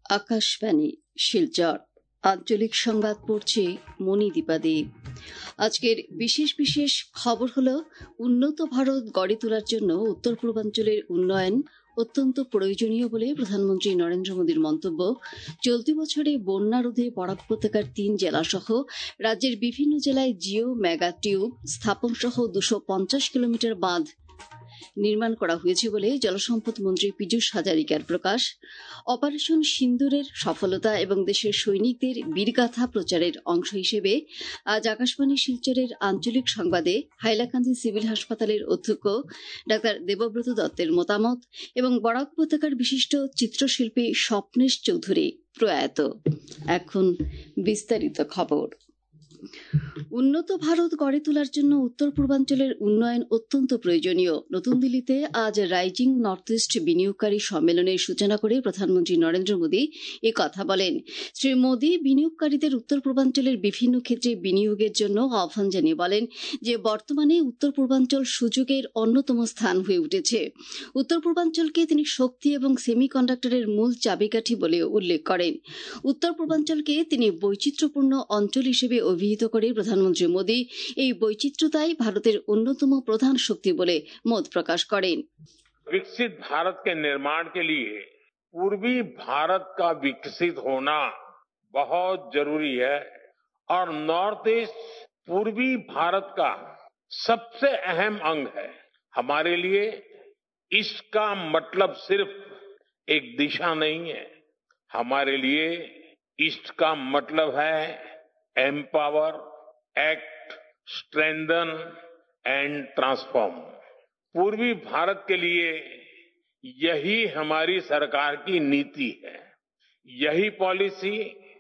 আকাশবাণী শিলচর আঞ্চলিক সংবাদ পড়ছে মণিদীপা দে। আজকের বিশেষ বিশেষ খবর হলো, উন্নত ভারত গড়ে তোলার জন্য উত্তর পূর্বাঞ্চলের উন্নয়ন অত্যন্ত প্রয়োজনীয় বলে প্রধানমন্ত্রী নরেন্দ্র মোদীর মন্তব্য। চলতি বছরে বন্যা রোধে বরাক উপত্যকার ৩ জেলা সহ রাজ্যের বিভিন্ন জেলায় জিও মেগা টিউব স্থাপন সহ ২৫০ কিলোমিটার বাঁধ নির্মাণ করা হয়েছে বলে জলসম্পদ মন্ত্রী পীযূষ হাজারিকার প্রকাশ। অপারেশন সিন্দুরের সফলতা এবং দেশের সৈনিকদের বীরগাথা প্রচারের অংশ হিসেবে আজ আকাশবাণী শিলচরের আঞ্চলিক সংবাদে হাইলাকান্দি সিভিল হাসপাতালের অধ্যক্ষ ডা দেবব্রত দত্তের মতামত এবং বরাক উপত্যকার বিশিষ্ট চিত্রশিল্পী স্বপ্নেশ চৌধুরী প্রয়াত। এখন বিস্তারিত খবর। উন্নত ভারত গড়ে তোলার জন্য উত্তর পূর্বাঞ্চলের উন্নয়ন অত্যন্ত প্রয়োজনীয়। নতুন দিল্লিতে আজ রাইজিং নর্থ ইস্ট বিনিয়োগকারী সম্মেলনের সূচনা করে প্রধানমন্ত্রী নরেন্দ্র মোদী এ কথা বলেন। শ্রী মোদী বিনিয়োগকারীদের উত্তর পূর্বাঞ্চলের বিভিন্ন ক্ষেত্রে বিনিয়োগের জন্য আহ্বান জানিয়ে বলেন যে বর্তমানে উত্তর পূর্বাঞ্চল সুযোগের অন্যতম স্থান হয়ে উঠেছে। উত্তর পূর্বাঞ্চলকে তিনি শক্তি এবং সেমিকন্ডাক্টরের মূল চাবিকাঠি বলে উল্লেখ করেন। উত্তর পূর্বাঞ্চলকে তিনি বৈচিত্র্যপূর্ণ অঞ্চল হিসেবে অভিহিত করে প্রধানমন্ত্রী মোদী এই বৈচিত্র্যতাই ভারতের অন্যতম প্রধান শক্তি বলে মত প্রকাশ করেন। विकसित भारत के निर्माण के लिए पूर्वी भारत का विकसित होना बहुत जरूरी है और नॉर्थ ईस्ट पूर्वी भारत का सबसे अहम अंग है। हमारे लिए ईस्ट का मतलब सिर्फ एक दिशा नहीं है, हमारे लिए ईस्ट का मतलब है empower, act, strengthen and transform. पूर्वी भारत के लिए यही हमारी सरकार की नीति है। यही पॉलिसी,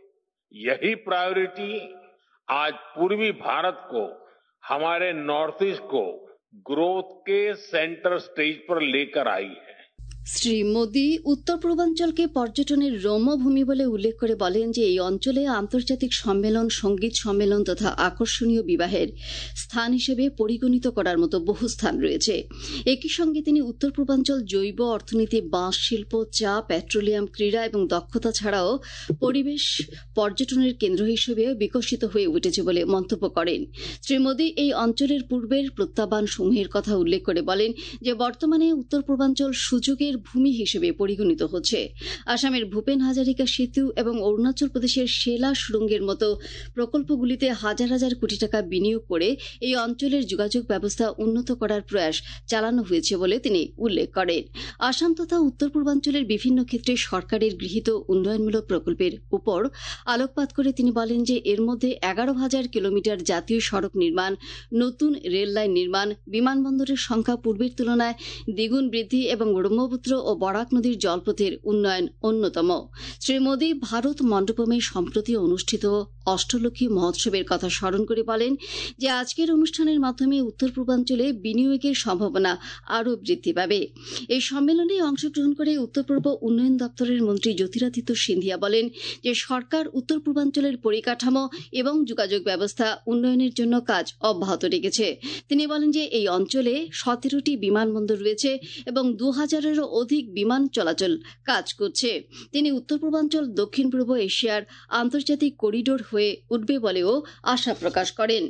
यही प्रायोरिटी आज पूर्वी भारत को, हमारे नॉर्थ ईस्ट को ग्रोथ के सेंटर स्टेज पर लेकर आई है। শ্রী মোদী উত্তর পূর্বাঞ্চলকে পর্যটনের রম্যভূমি বলে উল্লেখ করে বলেন যে এই অঞ্চলে আন্তর্জাতিক সম্মেলন, সঙ্গীত সম্মেলন তথা আকর্ষণীয় বিবাহের স্থান হিসেবে পরিগণিত করার মতো বহু স্থান রয়েছে। একই সঙ্গে তিনি উত্তর পূর্বাঞ্চল জৈব অর্থনীতি, বাঁশ শিল্প, চা, পেট্রোলিয়াম, ক্রীড়া এবং দক্ষতা ছাড়াও পরিবেশ পর্যটনের কেন্দ্র হিসেবে বিকশিত হয়ে উঠেছে বলে মন্তব্য করেন। শ্রী মোদী এই অঞ্চলের পূর্বের প্রত্যাহ্বান সমূহের কথা উল্লেখ করে বলেন যে বর্তমানে উত্তর পূর্বাঞ্চল সুযোগের ভূমি হিসেবে পরিগণিত হচ্ছে। আসামের ভূপেন হাজারিকা সেতু এবং অরুণাচল প্রদেশের সেলা সুড়ঙ্গের মতো প্রকল্পগুলিতে হাজার হাজার কোটি টাকা বিনিয়োগ করে এই অঞ্চলের যোগাযোগ ব্যবস্থা উন্নত করার প্রয়াস চালানো হয়েছে বলে তিনি উল্লেখ করেন। আসাম তথা উত্তর পূর্বাঞ্চলের বিভিন্ন ক্ষেত্রে সরকারের গৃহীত উন্নয়নমূলক প্রকল্পের উপর আলোকপাত করে তিনি বলেন যে এর মধ্যে 11,000 কিলোমিটার জাতীয় সড়ক নির্মাণ, নতুন রেল লাইন নির্মাণ, বিমানবন্দরের সংখ্যা পূর্বের তুলনায় দ্বিগুণ বৃদ্ধি এবং ব্রহ্মপুত্র ও বরাক নদীর জলপথের উন্নয়ন অন্যতম। শ্রী মোদী ভারত মণ্ডপমে সম্প্রতি অনুষ্ঠিত অষ্টলক্ষ্মী মহোৎসবের কথা স্মরণ করে বলেন যে আজকের অনুষ্ঠানের মাধ্যমে উত্তর পূর্বাঞ্চলে বিনিয়োগের সম্ভাবনা আরও বৃদ্ধি পাবে। এই সম্মেলনে অংশগ্রহণ করে উত্তর পূর্ব উন্নয়ন দপ্তরের মন্ত্রী জ্যোতিরাদিত্য সিন্ধিয়া বলেন যে সরকার উত্তর পূর্বাঞ্চলের পরিকাঠামো এবং যোগাযোগ ব্যবস্থা উন্নয়নের জন্য কাজ অব্যাহত রেখেছে। তিনি বলেন যে এই অঞ্চলে 17টি বিমানবন্দর রয়েছে এবং 2000-এরও অধিক বিমান চলাচল কাজ করছে। তিনি উত্তর পূর্বাঞ্চল দক্ষিণ পূর্ব এশিয়ার আন্তর্জাতিক করিডোর হয়ে উঠবে বলেও আশা প্রকাশ করেন।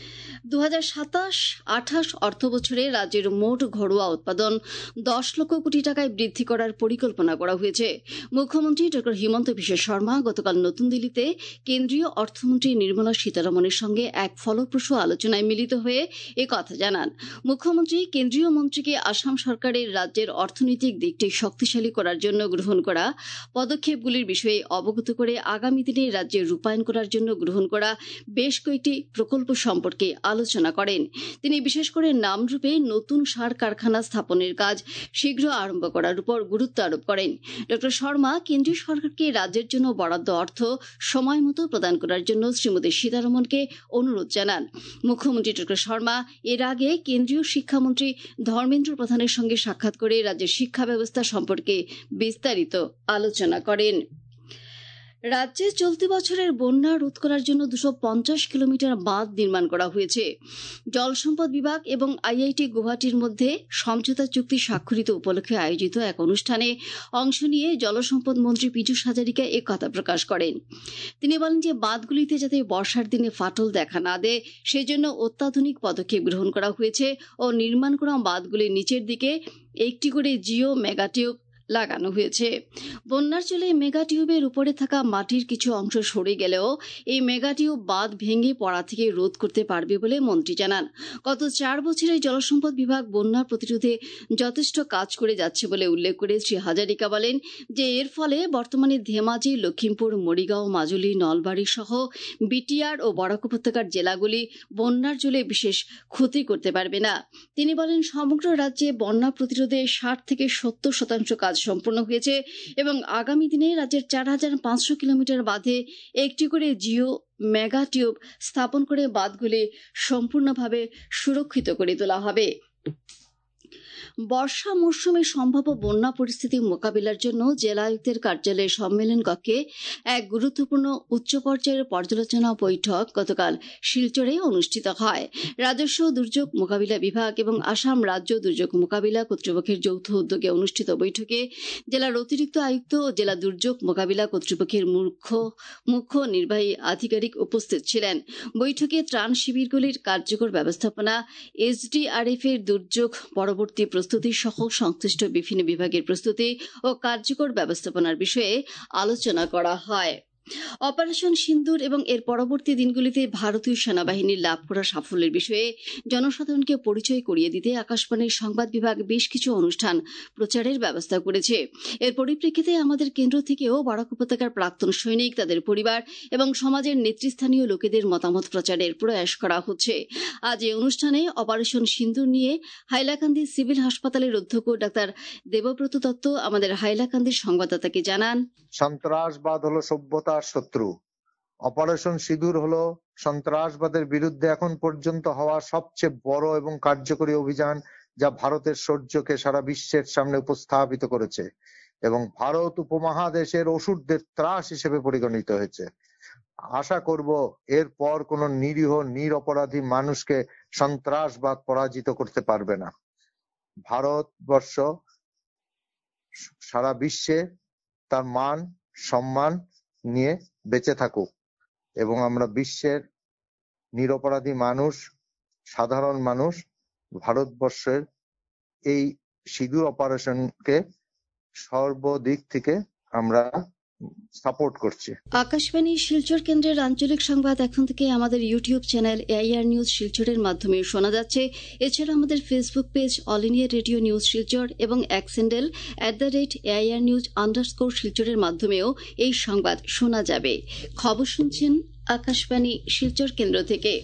2027-28 অর্থ বছরে রাজ্যের মোট ঘরোয়া উৎপাদন 10 লক্ষ কোটি টাকায় বৃদ্ধি করার পরিকল্পনা করা হয়েছে। মুখ্যমন্ত্রী ড হিমন্ত বিশ্ব শর্মা গতকাল নতুন দিল্লিতে কেন্দ্রীয় অর্থমন্ত্রী নির্মলা সীতারমণের সঙ্গে এক ফলপ্রসূ আলোচনায় মিলিত হয়ে একথা জানান। মুখ্যমন্ত্রী কেন্দ্রীয় মন্ত্রীকে আসাম সরকারের রাজ্যের অর্থনৈতিক দিকটি শক্তিশালী করার জন্য গ্রহণ করা পদক্ষেপগুলির বিষয়ে অবগত করে আগামী দিনে রাজ্যে রূপায়ণ করার জন্য গ্রহণ করা বেশ কয়েকটি প্রকল্প সম্পর্কে আলোচনা করেন। তিনি বিশেষ করে নামরূপে নতুন সার কারখানা স্থাপনের কাজ শীঘ্র আরম্ভ করার উপর গুরুত্ব আরোপ করেন। ড শর্মা কেন্দ্রীয় সরকারকে রাজ্যের জন্য বরাদ্দ অর্থ সময় মতো প্রদান করার জন্য শ্রীমতী সীতারমণকে অনুরোধ জানান। মুখ্যমন্ত্রী ড শর্মা এর আগে কেন্দ্রীয় শিক্ষামন্ত্রী ধর্মেন্দ্র প্রধানের সঙ্গে সাক্ষাৎ করে রাজ্যের শিক্ষা ব্যবস্থা সম্পর্কে বিস্তারিত আলোচনা করেন। রাজ্যে চলতি বছরের বন্যা রোধ করার জন্য 250 কিলোমিটার বাঁধ নির্মাণ করা হয়েছে। জল সম্পদ বিভাগ এবং আইআইটি গুয়াহাটির মধ্যে সমঝোতা চুক্তি স্বাক্ষরিত উপলক্ষে আয়োজিত এক অনুষ্ঠানে অংশ নিয়ে জলসম্পদ মন্ত্রী পীযূষ হাজারিকা এ কথা প্রকাশ করেন। তিনি বলেন যে বাঁধগুলিতে যাতে বর্ষার দিনে ফাটল দেখা না দেয় সেজন্য অত্যাধুনিক পদক্ষেপ গ্রহণ করা হয়েছে ও নির্মাণ করা বাঁধগুলির নিচের দিকে একটি করে জিও মেগা টিউব লাগানো হয়েছে। বন্যার জলে মেগা টিউবের উপরে থাকা মাটির কিছু অংশ সরে গেলেও এই মেগা টিউব বাঁধ ভেঙে পড়া থেকে রোধ করতে পারবে বলে মন্ত্রী জানান। গত 4 বছরে জলসম্পদ বিভাগ বন্যা প্রতিরোধে যথেষ্ট কাজ করে যাচ্ছে বলে উল্লেখ করে শ্রী হাজারিকা বলেন যে এর ফলে বর্তমানে ধেমাজি, লক্ষিমপুর, মরিগাঁও, মাজুলী, নলবাড়ী সহ বিটিআর ও বরাক উপত্যকার জেলাগুলি বন্যার জলে বিশেষ ক্ষতি করতে পারবে না। তিনি বলেন সমগ্র রাজ্যে বন্যা প্রতিরোধে 60 থেকে 70% কাজ সম্পন্ন হয়েছে এবং আগামী দিনে রাজ্যের 4500 কিলোমিটার বাঁধে একটি করে জিও মেগা টিউব স্থাপন করে বাঁধগুলি সম্পূর্ণভাবে সুরক্ষিত করে তোলা হবে। বর্ষা মৌসুমে সম্ভাব্য বন্যা পরিস্থিতি মোকাবিলার জন্য জেলা আয়ুক্তের কার্যালয়ের সম্মেলন কক্ষে এক গুরুত্বপূর্ণ উচ্চ পর্যায়ের পর্যালোচনা বৈঠক গতকাল শিলচরে অনুষ্ঠিত হয়। রাজস্ব দুর্যোগ মোকাবিলা বিভাগ এবং আসাম রাজ্য দুর্যোগ মোকাবিলা কর্তৃপক্ষের যৌথ উদ্যোগে অনুষ্ঠিত বৈঠকে জেলার অতিরিক্ত আয়ুক্ত ও জেলা দুর্যোগ মোকাবিলা কর্তৃপক্ষের মুখ্য নির্বাহী আধিকারিক উপস্থিত ছিলেন। বৈঠকে ত্রাণ শিবিরগুলির কার্যকর ব্যবস্থাপনা, এসডিআরএফ এর দুর্যোগ পরবর্তী প্রস্তুতি সহ সংশ্লিষ্ট বিভিন্ন বিভাগের প্রস্তুতি ও কার্যকর ব্যবস্থাপনার বিষয়ে আলোচনা করা হয়। অপারেশন সিন্দুর এবং এর পরবর্তী দিনগুলিতে ভারতীয় সেনাবাহিনীর লাভ করা সাফল্যের বিষয়ে জনসাধারণকে পরিচয় করিয়ে দিতে আকাশবাণীর সংবাদ বিভাগ বেশ কিছু অনুষ্ঠান প্রচারের ব্যবস্থা করেছে। এর পরিপ্রেক্ষিতে আমাদের কেন্দ্র থেকেও বরাক উপত্যকার প্রাক্তন সৈনিক, তাদের পরিবার এবং সমাজের নেতৃস্থানীয় লোকেদের মতামত প্রচারের প্রয়াস করা হচ্ছে। আজ এই অনুষ্ঠানে অপারেশন সিন্দুর নিয়ে হাইলাকান্দি সিভিল হাসপাতালের অধ্যক্ষ ডাক্তার দেবব্রত দত্ত আমাদের হাইলাকান্দির সংবাদদাতাকে জানান, সন্ত্রাসবাদ হলো সভ্যতার শত্রু। অপারেশন সিঁদুর হলো সন্ত্রাসবাদের বিরুদ্ধে এখন পর্যন্ত হওয়া সবচেয়ে বড় এবং কার্যকরী অভিযান, যা ভারতের শৌর্যকে সারা বিশ্বের সামনে উপস্থাপিত করেছে এবং ভারত উপমহাদেশের অসুরদের ত্রাস হিসেবে পরিগণিত হয়েছে। আশা করব এরপর কোন নিরীহ নিরপরাধী মানুষকে সন্ত্রাসবাদ পরাজিত করতে পারবে না। ভারতবর্ষ সারা বিশ্বে তার মান সম্মান নিয়ে বেঁচে থাকুক এবং আমরা বিশ্বের নিরপরাধী মানুষ, সাধারণ মানুষ ভারতবর্ষের এই সিঁদুর অপারেশনকে সর্বদিক থেকে আমরা সাপোর্ট করছি। আকাশবাণী শিলচর কেন্দ্রের আঞ্চলিক সংবাদ এখন থেকে আমাদের ইউটিউব চ্যানেল এআইআর নিউজ শিলচরের মাধ্যমে শোনা যাচ্ছে। এছাড়া আমাদের Facebook page all India radio news Silchar এবং এক্স হ্যান্ডেল @AIR নিউজ _শিলচরের মাধ্যমেও এই সংবাদ শোনা যাবে। খবর শুনছেন আকাশবাণী শিলচর কেন্দ্র থেকে।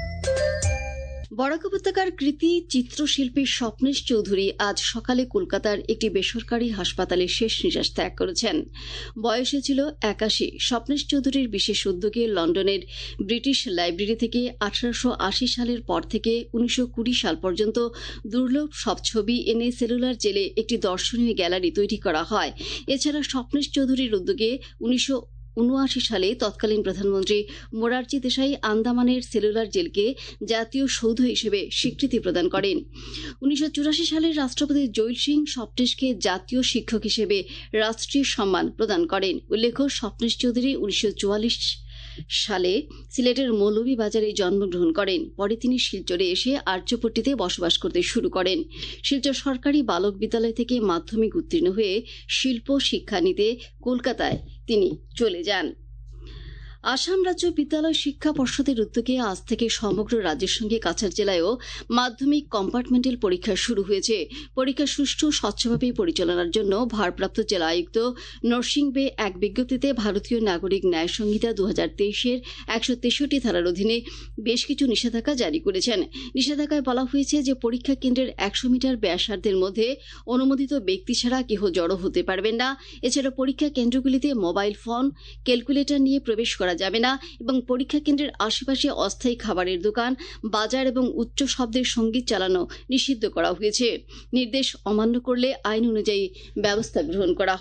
বরাক উপত্যকার কৃতি চিত্রশিল্পী স্বপ্নেশ চৌধুরী আজ সকালে কলকাতার একটি বেসরকারি হাসপাতালে শেষ নিঃশ্বাস ত্যাগ করেছেন। বয়সে ছিল 81। স্বপ্নেশ চৌধুরীর বিশেষ উদ্যোগে লন্ডনের ব্রিটিশ লাইব্রেরি থেকে 1880 সালের পর থেকে 1920 সাল পর্যন্ত দুর্লভ সব ছবি এনে সেলুলার জেলে একটি দর্শনীয় গ্যালারি তৈরি করা হয়। এছাড়া স্বপ্নেশ চৌধুরীর উদ্যোগে 1979 সালে তৎকালীন প্রধানমন্ত্রী মোরারজি দেশাই আন্দামানের সেলুলার জেলকে জাতীয় সৌধ হিসেবে স্বীকৃতি প্রদান করেন। 1984 সালে রাষ্ট্রপতি জৈল সিং স্বপ্নেশকে জাতীয় শিক্ষক হিসেবে রাষ্ট্রীয় সম্মান প্রদান করেন। উল্লেখ্য, স্বপ্নেশ চৌধুরী 1944 সালে সিলেটের মৌলভীবাজারে জন্মগ্রহণ করেন। পরে তিনি শিলচরে এসে আর্যপট্টিতে বসবাস করতে শুরু করেন। শিলচর সরকারি বালক বিদ্যালয় থেকে মাধ্যমিক উত্তীর্ণ হয়ে শিল্প শিক্ষা নিতে কলকাতায় তিনি চলে যান। আসাম রাজ্য বিদ্যালয় শিক্ষা পর্ষদের উদ্যোগে আজ থেকে সমগ্র রাজ্যের সঙ্গে কাছাড় জেলায়ও মাধ্যমিক কম্পার্টমেন্টাল পরীক্ষা শুরু হয়েছে। পরীক্ষা সুষ্ঠু স্বচ্ছভাবে পরিচালনার জন্য ভারপ্রাপ্ত জেলা আয়ুক্ত নরসিংবে এক বিজ্ঞপ্তিতে ভারতীয় নাগরিক ন্যায় সংহিতা 2023-এর 163 ধারার অধীনে বেশ কিছু নিষেধাজ্ঞা জারি করেছেন। নিষেধাজ্ঞায় বলা হয়েছে যে পরীক্ষা কেন্দ্রের 100 মিটার ব্যাসার্ধের মধ্যে অনুমোদিত ব্যক্তি ছাড়া কেহ জড়ো হতে পারবেন না। এছাড়া পরীক্ষা কেন্দ্রগুলিতে মোবাইল ফোন, ক্যালকুলেটর নিয়ে প্রবেশ করা যাবে না এবং পরীক্ষা কেন্দ্রের আশেপাশে অস্থায়ী খাবারের দোকান, বাজার এবং উচ্চ শব্দের সঙ্গীত চালানো নিষিদ্ধ করা হয়েছে। নির্দেশ অমান্য করলে আইন অনুযায়ী ব্যবস্থা গ্রহণ করা হবে।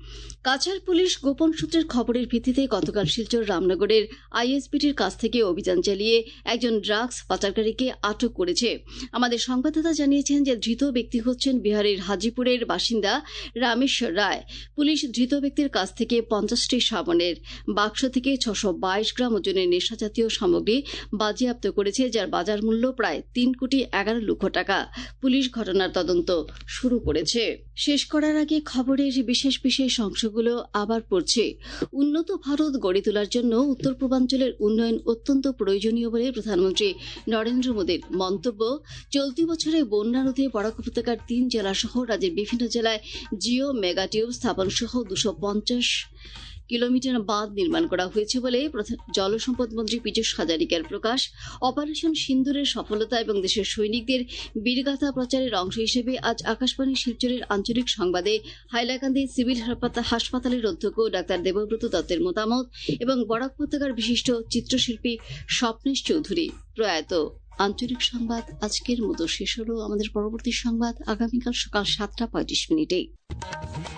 কাছাড় পুলিশ গোপন সূত্রের খবরের ভিত্তিতে গতকাল শিলচর রামনগরের আইএসবিটির কাছ থেকে অভিযান চালিয়ে একজন ড্রাগস পাচারকারীকে আটক করেছে। আমাদের সংবাদদাতা জানিয়েছেন যে ধৃত ব্যক্তি হচ্ছেন বিহারের হাজিপুরের বাসিন্দা রামেশ্বর রায়। পুলিশ ধৃত ব্যক্তির কাছ থেকে 50টি সাবানের বাক্স থেকে 622 গ্রাম ওজনের নেশাজাতীয় সামগ্রী বাজেয়াপ্ত করেছে, যার বাজার মূল্য প্রায় 3,11,00,000 টাকা। পুলিশ ঘটনার তদন্ত শুরু করেছে। শেষ করার আগে খবরের বিশেষ অংশগুলো আবার পড়ছে। উন্নত ভারত গড়ে তোলার জন্য উত্তর পূর্বাঞ্চলের উন্নয়ন অত্যন্ত প্রয়োজনীয় বলে প্রধানমন্ত্রী নরেন্দ্র মোদীর মন্তব্য। চলতি বছরে বন্যা রোধে বরাক উপত্যকার 3 জেলা সহ রাজ্যের বিভিন্ন জেলায় জিও মেগা টিউব স্থাপন সহ 250 কিলোমিটার বাঁধ নির্মাণ করা হয়েছে বলে জলসম্পদ মন্ত্রী পীযূষ হাজারিকার প্রকাশ। অপারেশন সিন্দুরের সফলতা এবং দেশের সৈনিকদের বীরগাথা প্রচারের অংশ হিসেবে আজ আকাশবাণী শিলচরের আঞ্চলিক সংবাদে হাইলাকান্দি সিভিল হাসপাতালের অধ্যক্ষ ডাক্তার দেবব্রত দত্তের মতামত এবং বরাক উপত্যকার বিশিষ্ট চিত্রশিল্পী স্বপ্নেশ চৌধুরী প্রয়াত। আঞ্চলিক সংবাদ আজকের মতো শেষ হলো। আমাদের পরবর্তী সংবাদ আগামীকাল সকাল 7:35।